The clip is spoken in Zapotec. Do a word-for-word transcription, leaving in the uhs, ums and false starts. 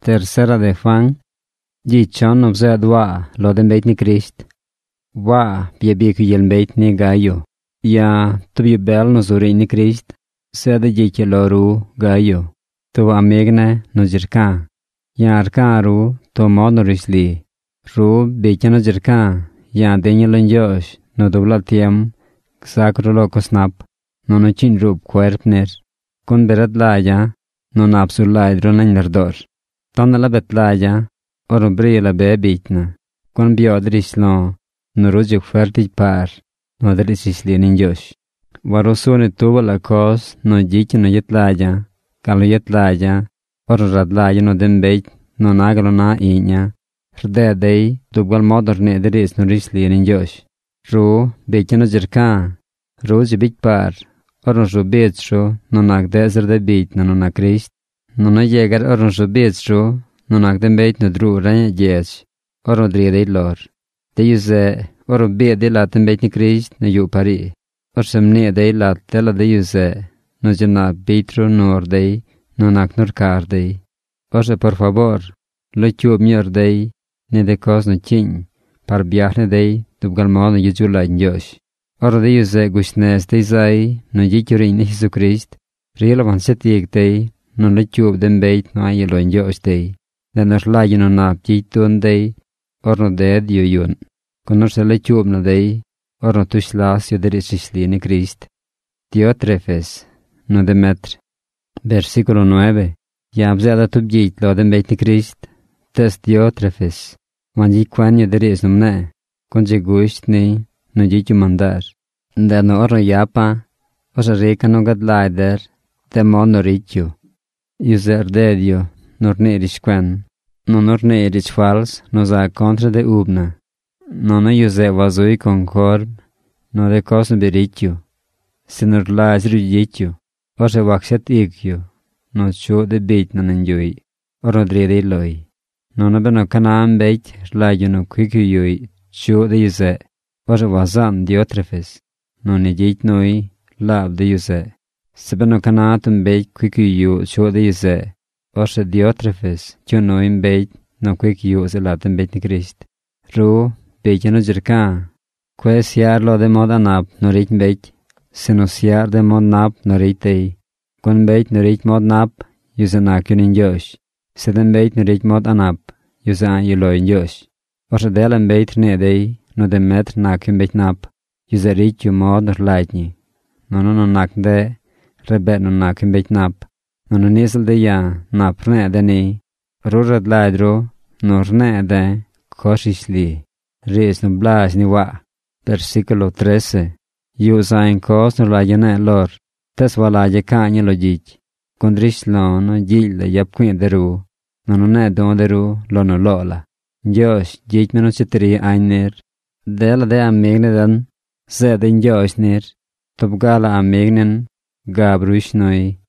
Tercera de Juan. Gichon obse dwa lo den beit ni Krist. Wa bia bia kuyel beit ni gayo. Ya tu bia bel no zuri ni Krist. Seda jike lo ru gayo. Tu amegne no jirka. Ya arka ru to mod no risli. Ru beke no jirka. Ya denye lo njosh no dobla tiem. Sakro lo kosnap. No no chin rub kwerpner. Kun berat laja. No napsul lajdro na nerdor. Tonna la betlaja. Oro brie la be bitna. Kun biodris lo. No rujuk fertig par. No dris isli ninjosh. Warosone tuwa la kos no jiki no yetlaja. Kalo yetlaja. Oro radlaja no dembeit. No nagalo na inya. Rde dei. Dubgal modor ne dris no risli ninjosh. Ru beke no jirka. Ru jibik par. Oro ru betro. No nag dezer de bitna no na Krist. No no jegar oro ru betro. No nag dembeit no dru ranya jes. Oro drie de lor. De yuze. Oro be de la dembeit ni Krist no yu pari. Or semne de la tela de yuze. No jena betro nor de. No nag nor kar de. Or se por favor. Lo chub mior de. Ne de kos no chin. Par biahne de. Dubgal mod no yujula njosh. Oro de yuze gushnes de zai. No jikurin ni Jesu Krist. Rielo van setiek de. No lo chub dembeit no ayelo njosh de. Den os la no nap jitun de. Or no de dio yun. Con os le chub no de. Or no tushlas yo deris isli ni Krist. Diotrefes. No Demetr. Versículo nueve. Ya abzada tub jit lo dembeit ni Krist. Tes Diotrefes. Wan jikwan yo deris numne. Con je gusht ni. No jitu mandar. Den no or no yapa. Os a reka no gad leider. De mon no ritju. User dedio. Nor ne erish quen. No nor ne erish fals. No za contra de ubna. No no yuze vazui con corb. No de cos no beritju. Se nor laz rujitju. Os a waxet ikju. No cho de beit no nenjui. Or no drede loi. No no beno kanaan beit. Slajo no kwiku yui. Cho de yuze. Os a wazan Diotrefes. No ne jit noi. Lab de yuze. Se beno kanaatum beit kwiku yu. Cho de yuze. Os a Diotrefes. Cho no in beit. No kwiku yu se laten beit ni Krist. Ru. Beke no jirka. Kwe siar lo de mod anap no rit beit. Se no siar de mod nap no ritei. Kun beit no rit mod nap. Yuze nakun in josh. Se den beit no rit mod anap. Yuze an yulo in josh. Os a delen beit ne dei. No de metr nakun beit nap. Yuze rit yu mod no laitni. No no no nak de. Rebet no nakun beit nap. No no nisel de ya. Nap rne de ni. Rurad laidro. No rne de. Koshisli. Res no blas ni wa. Versículo trece. Yu sain kos no la yane lor. Tes wala ye kanya lo jich. Kondrish lo no jil la yap kwen deru. No no ne don deru lo no lola. Josh jich meno chitri ainer. Dela de amegne dan. Zed in josh nir. Topgala amegnen. Gabrush noi.